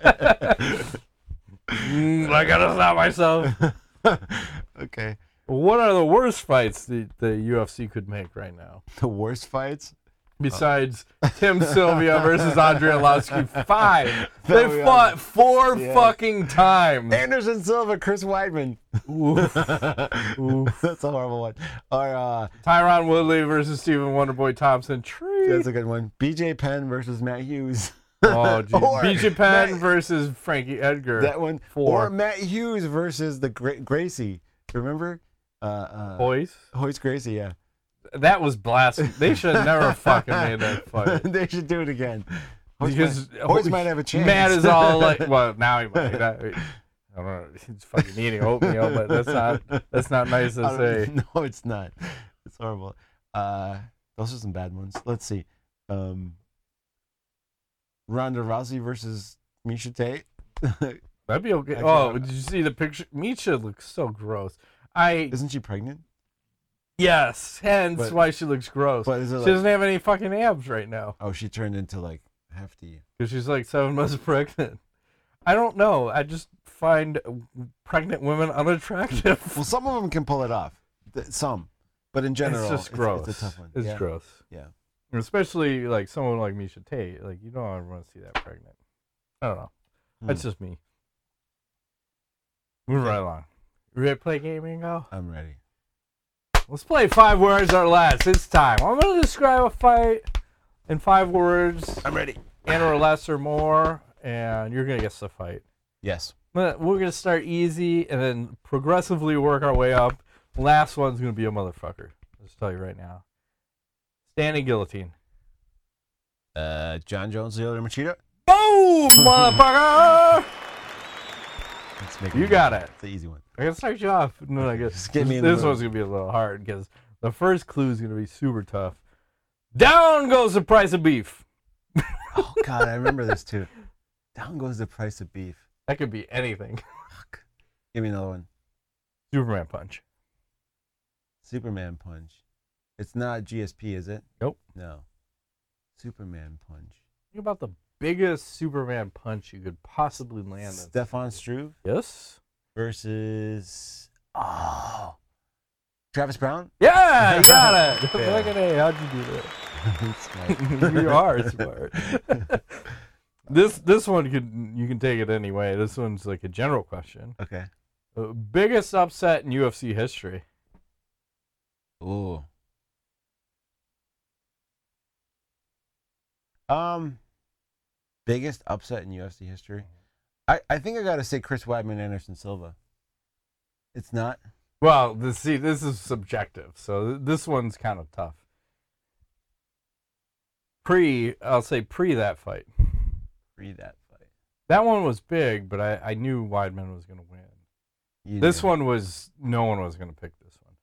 Mm, I gotta stop myself. Okay. What are the worst fights the, the U F C could make right now? The worst fights? Besides Tim Sylvia versus Andre Arlovsky, five. That They we fought are- four Yes. fucking times. Anderson Silva, Chris Weidman. Oof. Oof. That's a horrible one. Or uh, Tyron Woodley versus Stephen Wonderboy Thompson. Tree. that's a good one. B J Penn versus Matt Hughes. Oh, geez. Or B J Penn Matt- versus Frankie Edgar. That one. Four. Or Matt Hughes versus the Gra- Gracie. Remember? Uh, uh, Boys. Hoist Gracie, yeah. That was blasphemy. They should have never fucking made that fight. They should do it again. Hoist Because might, Hoist might have a chance. Matt is all like, well, now he might. That, I don't know. He's fucking eating oatmeal, but that's not that's not nice to I say. don't- No, it's not. It's horrible. Uh, those are some bad ones. Let's see. Um, Ronda Rousey versus Misha Tate. That'd be okay. Actually, Oh, I- did you see the picture? Misha looks so gross. I Isn't she pregnant? Yes, hence But- why she looks gross. but is it she like- doesn't have any fucking abs right now Oh, she turned into like hefty. because she's like seven months pregnant. I don't know. I just find pregnant women unattractive. Well, some of them can pull it off. Th- Some, but in general, it's just gross. It's, a tough one. It's yeah. gross. Yeah. Especially like someone like Misha Tate. Like you don't want to see that pregnant. I don't know. Hmm. That's just me. Moving right along. You ready to play a game, Ingo? I'm ready. Let's play five words or less. It's time. I'm going to describe a fight in five words, I'm ready. and or less or more, and you're going to guess the fight. Yes. But we're going to start easy and then progressively work our way up. Last one's going to be a motherfucker. I'll just tell you right now. Standing guillotine. Uh, John Jones, Lyoto Machida. Boom, motherfucker! Let's make You got it. It's the easy one. I gotta start you off. No, I guess Just get this, me in the this mood. one's gonna be a little hard because the first clue is gonna be super tough. Down goes the price of beef. Oh God, I remember this too. Down goes the price of beef. That could be anything. Fuck. Give me another one. Superman punch. Superman punch. It's not G S P, is it? Nope. No. Superman punch. Think about the biggest Superman punch you could possibly land. Stefan Struve Yes. versus oh Travis Brown. Yeah, you got it. Yeah. Look at it. How'd you do Smart. that? You are smart. this this one could you can take it anyway. This one's like a general question. Okay. Uh, biggest upset in U F C history. Ooh. Um, biggest upset in U F C history. I, I think I gotta say Chris Weidman, Anderson Silva. It's not. Well, this, see, this is subjective, so th- this one's kind of tough. Pre, I'll say pre that fight. Read that fight. That one was big, but I, I knew Weidman was going to win. You This knew. one was, no one was going to pick this one.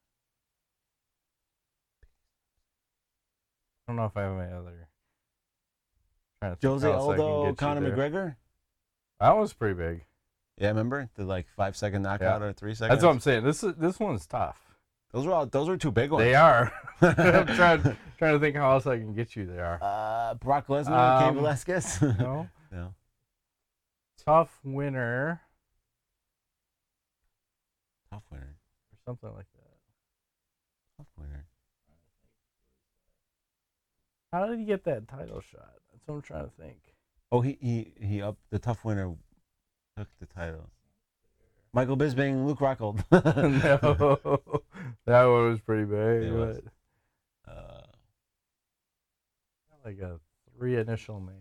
I don't know if I have any other. Trying to think Jose how else I can Aldo, get you Conor there. McGregor. That was pretty big. Yeah, remember the like five second knockout Yeah. or three seconds. That's what I'm saying. This is this one's tough. Those were all. Those were two big ones. They are. I'm trying trying to think how else I can get you there. Uh, Brock Lesnar, Cain Um, Velasquez. No. No. Tough winner Tough winner. or something like that. Tough winner. How did he get that title shot? That's what I'm trying to think. Oh, he he he up the tough winner took the title. Michael Bisping, Luke Rockhold. No, that one was pretty big. It was. But Uh, like a three initial name.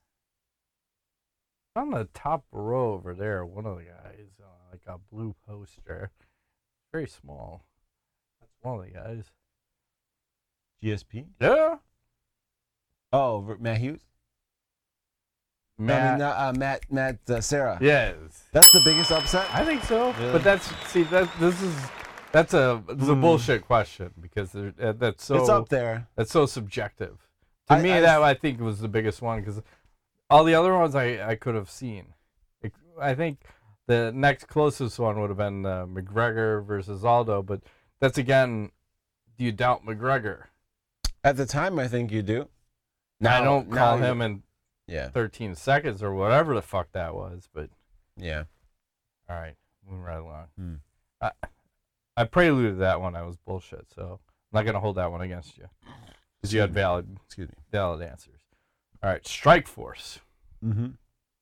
On the top row over there, one of the guys, uh, like a blue poster. Very small. That's one of the guys. G S P. Yeah. Oh, R- Matt Hughes. No, I Matt. mean, uh, uh, Matt Matt uh, Sarah. Yes. That's the biggest upset. I think so. Really? But that's see that this is that's a it's a Hmm. bullshit question because there- uh, that's so it's up there. that's so subjective. To I- me, I- that I think was the biggest one because all the other ones I, I could have seen. It- I think the next closest one would have been uh, McGregor versus Aldo, but that's again, do you doubt McGregor? At the time, I think you do. I don't call now you- him in Yeah. thirteen seconds or whatever the fuck that was, but Yeah. all right, moving right along. Hmm. I, I preluded that one. I was bullshit, so I'm not gonna hold that one against you because you had valid Excuse me. valid answers. All right, Strike Force, Mm-hmm.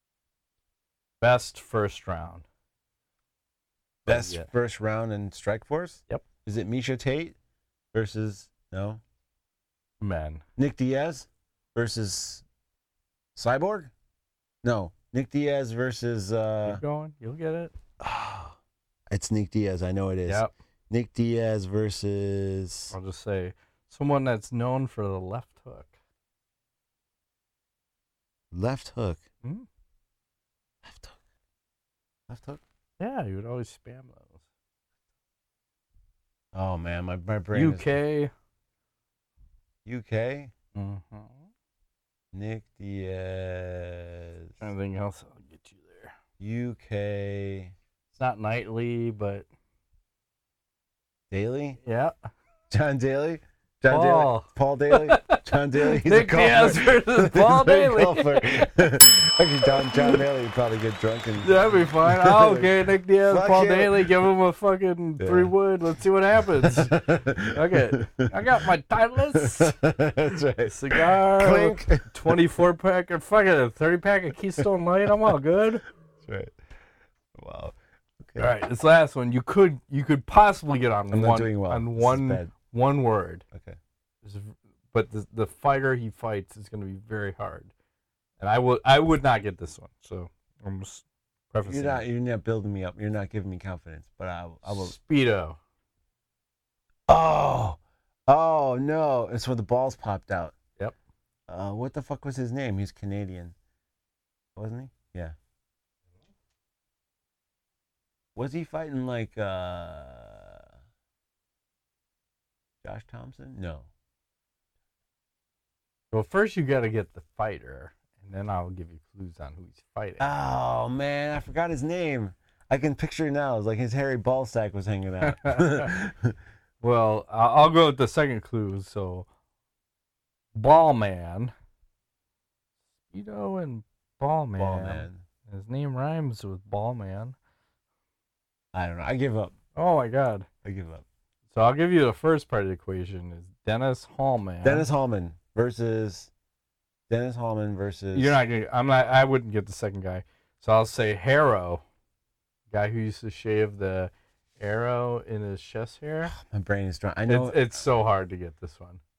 best first round. Best Yeah. first round in Strike Force. Yep. Is it Misha Tate versus no Men. Nick Diaz versus Cyborg? No, Nick Diaz versus. Uh, Keep going. You'll get it. it's Nick Diaz. I know it is. Yep. Nick Diaz versus. I'll just say someone that's known for the left hook. Left hook. Hmm? Left hook. Left hook. Yeah, you would always spam those. Oh man, my my brain. U is- K. U K. Mm-hmm. Nick Diaz. Anything else? I'll get you there. U K. It's not nightly, but Daily. yeah. John Daly. John Paul. Daly. Paul Daly. John Daly. He's Nick a Diaz golfer. versus Paul He's a Daly. golfer. Actually, John, John Daly would probably get drunk and. That'd be fine. Oh, okay, Nick Diaz, Fuck Paul yeah. Daly, give him a fucking Yeah. three wood. Let's see what happens. Okay, I got my Titleist That's right. cigar, Clink. twenty-four pack, or fucking a thirty pack of Keystone Light. I'm all good. That's right. Wow. Okay. All right, this last one you could you could possibly get on I'm one not doing well. on This is one bad. one word. Okay. There's a- But the the fighter he fights is going to be very hard, and I would I would not get this one. So I'm just prefacing. You're not. You're not building me up. You're not giving me confidence. But I. I will. Speedo. Oh. Oh no! It's where the balls popped out. Yep. Uh, what the fuck was his name? He's Canadian, wasn't he? Yeah. Was he fighting like uh, Josh Thompson? No. Well, first you got to get the fighter, and then I'll give you clues on who he's fighting. Oh man, I forgot his name. I can picture it now. It's like his hairy ball sack was hanging out. Well, I- I'll go with the second clue. So, Ballman. Speedo and Ballman. Ball man. His name rhymes with Ballman. I don't know. I give up. Oh my God. I give up. So I'll give you the first part of the equation is Dennis Hallman. Dennis Hallman versus Dennis Hallman versus. You're not gonna. I'm not. I wouldn't get the second guy. So I'll say Harrow, guy who used to shave the arrow in his chest hair. My brain is dry. I know. It's, it's so hard to get this one.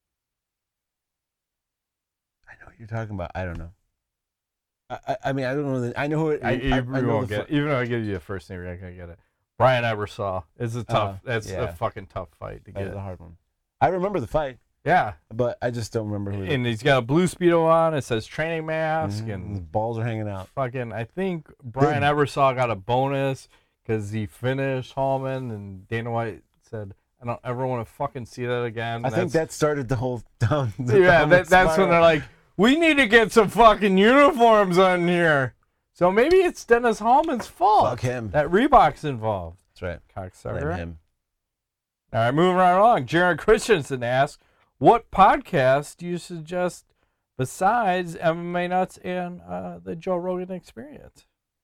I know what you're talking about. I don't know. I, I, I mean, I don't know. The, I know who it. I, I, you I, really know won't the get fir- it. Even though I give you the first name, you're not gonna get it. Brian Ebersol. It's a tough. Uh, that's yeah. a fucking tough fight to That get. was a hard one. I remember the fight, Yeah, but I just don't remember who. and he's got a blue Speedo on. It says training mask, Mhm. and His balls are hanging out. fucking. I think Brian Good. Ebersol got a bonus because he finished Hallman, and Dana White said, "I don't ever want to fucking see that again." I think that started the whole down. The yeah, downward that, that's when spiral. they're like, "We need to get some fucking uniforms on here." So maybe it's Dennis Hallman's fault. Fuck him. That Reebok's involved. That's right. Cocksucker. Blame him. All right, moving right along. Jared Christensen asks, what podcast do you suggest besides M M A Nuts and uh, the Joe Rogan Experience?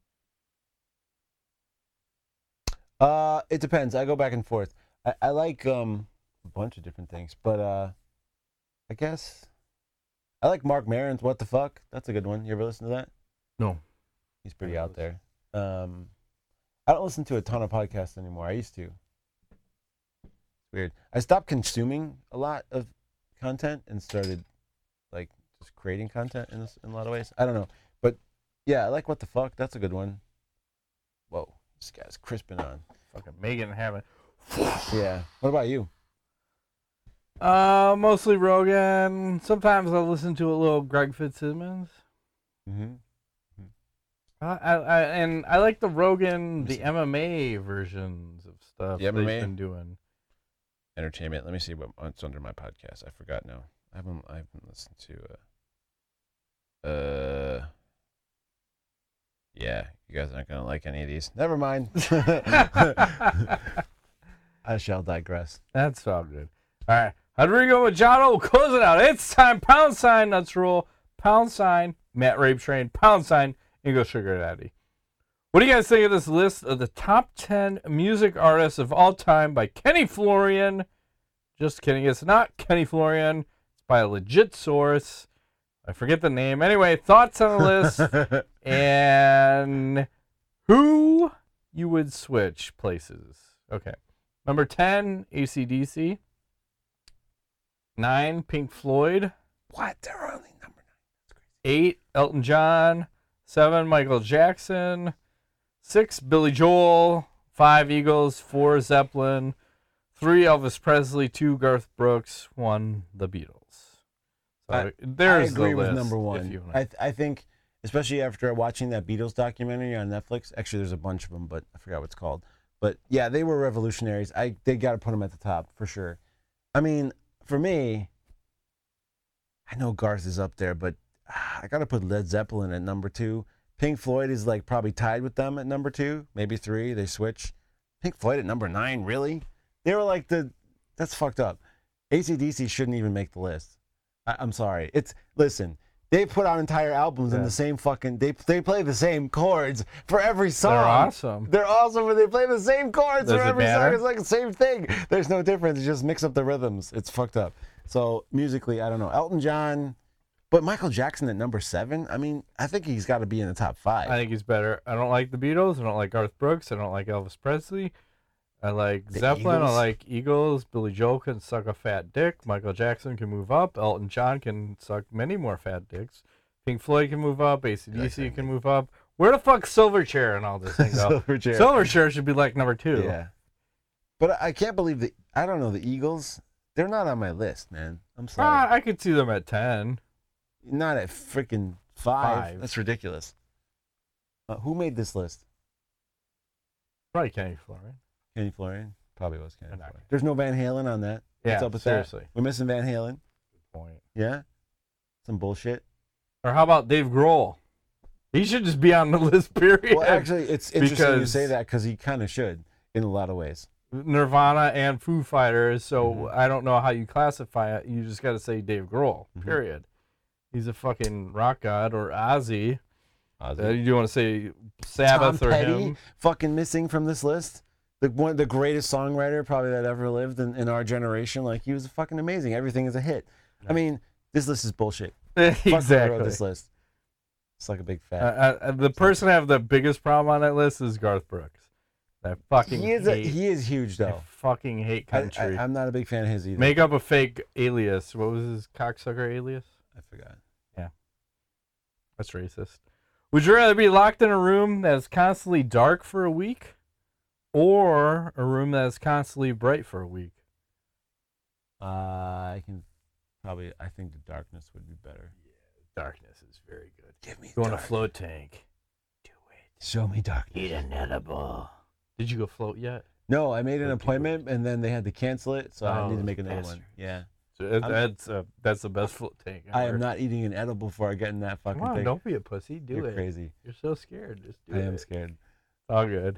Uh, it depends. I go back and forth. I, I like um a bunch of different things, but uh, I guess I like Mark Maron's What the Fuck. That's a good one. You ever listen to that? No. He's pretty out there. Um, I don't listen to a ton of podcasts anymore. I used to. It's weird. I stopped consuming a lot of content and started like just creating content in this, in a lot of ways. I don't know, but yeah, I like What the Fuck. That's a good one. Whoa, this guy's crisping on. Fucking Megan Hammond. Yeah. What about you? Uh, mostly Rogan. Sometimes I'll listen to a little Greg Fitzsimmons. Mm-hmm. I, I, I and I like the Rogan, the M M A versions of stuff The they've M M A? been doing. Entertainment. Let me see what, what's under my podcast. I forgot now. I haven't. I haven't listened to. Uh. uh yeah, you guys aren't gonna like any of these. Never mind. I shall digress. That's all good. All right. Rodrigo Machado will close it out. It's time. Pound sign. Nuts Rule. Pound sign. Matt Rape Train. Pound sign. Ingo Sugar Daddy. What do you guys think of this list of the top ten music artists of all time by Kenny Florian? Just kidding. It's not Kenny Florian. It's by a legit source. I forget the name. Anyway, thoughts on the list and who you would switch places. Okay. Number ten, A C D C. Nine, Pink Floyd. What? They're only number nine. Eight, Elton John. Seven, Michael Jackson. Six, Billy Joel. Five, Eagles. Four, Zeppelin. Three, Elvis Presley. Two, Garth Brooks. One, The Beatles. So I, there's I agree the with list, number if one. you wanna- I th- I think, especially after watching that Beatles documentary on Netflix. Actually, there's a bunch of them, but I forgot what it's called. But yeah, they were revolutionaries. I they got to put them at the top for sure. I mean, for me, I know Garth is up there, but ah, I got to put Led Zeppelin at number two. Pink Floyd is like probably tied with them at number two, maybe three. They switch. Pink Floyd at number nine, really? They were like the. That's fucked up. A C D C shouldn't even make the list. I, I'm sorry. It's listen. They put out entire albums Yeah. in the same fucking. They they play the same chords for every song. They're awesome. They're awesome, but they play the same chords Does for it every matter? song. It's like the same thing. There's no difference. You just mix up the rhythms. It's fucked up. So musically, I don't know. Elton John, but Michael Jackson at number seven. I mean, I think he's got to be in the top five. I think he's better. I don't like the Beatles. I don't like Garth Brooks. I don't like Elvis Presley. I like The Zeppelin. Eagles? I like Eagles. Billy Joel can suck a fat dick. Michael Jackson can move up. Elton John can suck many more fat dicks. Pink Floyd can move up. A C D C can move up. Where the fuck's Silverchair and all this thing go? Silverchair. Silverchair should be like number two. Yeah. But I I can't believe the. I don't know the Eagles. They're not on my list, man. I'm sorry. Ah, I could see them at ten. Not at freaking five. Five. That's ridiculous. Uh, who made this list? Probably Kenny Florian. Kenny Florian? Probably was Kenny Or not. Florian. There's no Van Halen on that. Yeah, What's up with seriously. that? We're missing Van Halen. Good point. Yeah? Some bullshit. Or how about Dave Grohl? He should just be on the list, period. Well, actually, it's interesting you Because- say that because he kind of should in a lot of ways. Nirvana and Foo Fighters, so Mhm. I don't know how you classify it. You just got to say Dave Grohl, Mhm. period. He's a fucking rock god, or Ozzy. Uh, Ozzy. you want to say Sabbath Tom or Petty him? fucking missing from this list. The one, the greatest songwriter probably that ever lived in, in our generation. Like he was fucking amazing. Everything is a hit. I mean, this list is bullshit. Fuck whoever wrote Exactly. this list. It's like a big Uh, fat. uh, the person I have the biggest problem on that list is Garth Brooks. I fucking he is a, hate, he is huge I though. fucking hate I, country. I, I'm not a big fan of his either. Make up a fake alias. What was his cocksucker alias? I forgot. That's racist. Would you rather be locked in a room that is constantly dark for a week, or a room that is constantly bright for a week? Uh, I can probably. I think the darkness would be better. Darkness is very good. Give me. You want a dark. float tank? Do it. Show me darkness. Eat an edible. Did you go float yet? No, I made an Don't do appointment and then they had to cancel it, so I Oh, need to make another bastards. one. Yeah. So that, I'm- that's uh, that's the best float tank. I ever. am not eating an edible before I get in that fucking Come on, thing. don't be a pussy. Do You're it. crazy. You're so scared. Just do I it. am scared. All good.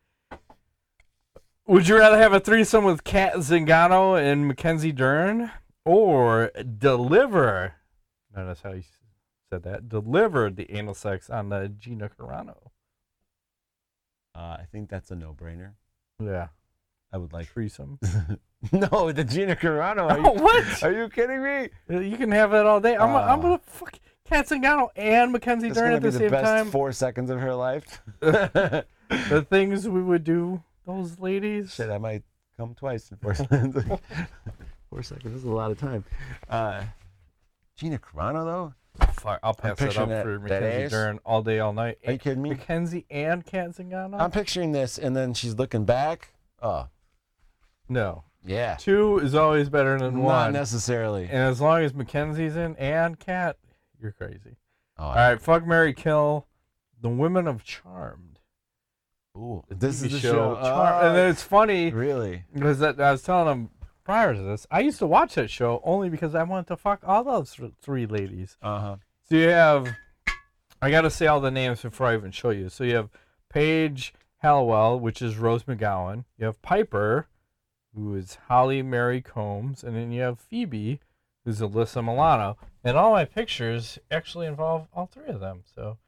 Would you rather have a threesome with Kat Zingano and Mackenzie Dern, or deliver? Notice how you s- said that. Deliver the anal sex on the Gina Carano. Uh, I think that's a no-brainer. Yeah, I would like. threesome. No, the Gina Carano. Are you, Oh, what? Are you kidding me? You can have that all day. I'm, Uh, I'm gonna fuck Kat Zingano and Mackenzie It's Dern gonna at be the the same best time. four seconds of her life. The things we would do, those ladies. Shit, I might come twice in four seconds. Four seconds is a lot of time. Uh, Gina Carano, though? Fuck, I'll pass that up picturing that- for that Mackenzie ass. Dern all day, all night. Are you kidding me? Mackenzie and Kat Zingano? I'm picturing this, and then she's looking back. Oh, No. yeah. Two is always better than Not one. necessarily. And as long as Mackenzie's in and Kat, you're crazy. Oh, All right, fuck, Mary, kill the Women of Charmed. Ooh, The this T V is the show. show. Char- Oh, and then it's funny really? because that, I was telling them prior to this, I used to watch that show only because I wanted to fuck all those th- three ladies. Uh huh. So you have, I got to say all the names before I even show you. So you have Paige Hallowell, which is Rose McGowan. You have Piper, who is Holly Mary Combs. And then you have Phoebe, who's Alyssa Milano. And all my pictures actually involve all three of them. So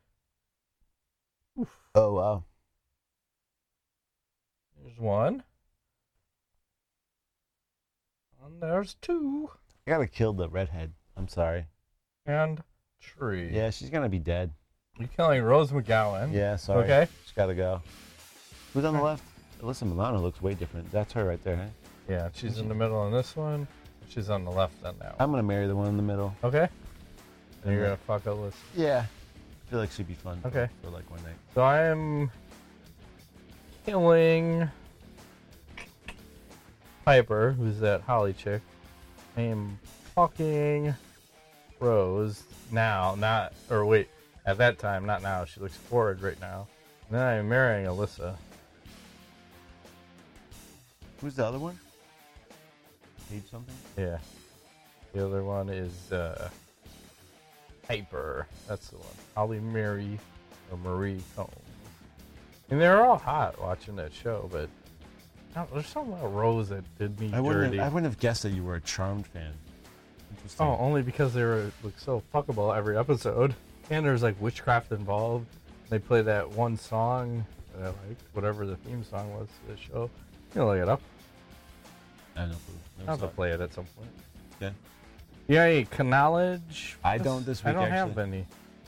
Oh wow. there's one. And there's two. I gotta kill the redhead. I'm sorry. And three. Yeah, she's gonna be dead. You're killing Rose McGowan. Yeah, sorry. Okay. She's gotta go. Who's on the left? Alyssa Milano looks way different. That's her right there, huh? Yeah, she's in the middle on this one. She's on the left on that one. I'm gonna marry the one in the middle. Okay. And you're Yeah. gonna fuck Alyssa. Yeah. I feel like she'd be fun. Okay. For like one night. So I am killing Piper, who's that Holly chick. I am fucking Rose now, not, or wait, at that time, not now. She looks forward right now. And then I'm marrying Alyssa. Who's the other one? Page something? Yeah. The other one is uh, Piper. That's the one. Holly Mary or Marie Combs. And they're all hot watching that show, but No, there's something about Rose that did me I wouldn't. dirty. Have, I wouldn't have guessed that you were a Charmed fan. Interesting. Oh, only because they were like so fuckable every episode, and there's like witchcraft involved. They play that one song that I liked, whatever the theme song was to the show. You know, look it up. I don't know. I'll have to play it at some point. Yeah. Yeah, any knowledge? I don't this I week, don't have actually. any.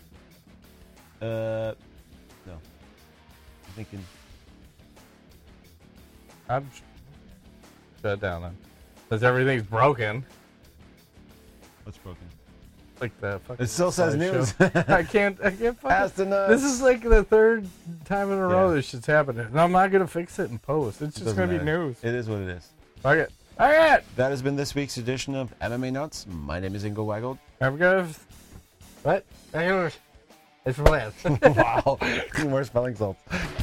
Uh, no. I'm thinking. I'm shut down then. Because everything's broken. What's broken? Like the fucking It still says news. slideshow. I can't. I can't fucking. Aston, This is like the third time in a row Yeah. this shit's happening, and I'm not gonna fix it in post. It's just Doesn't gonna be matter. news. It is what it is. Fuck it. All right. That has been this week's edition of M M A Nuts. My name is Ingo Waggold. Have a good. What? It's for last. Wow. More spelling salts.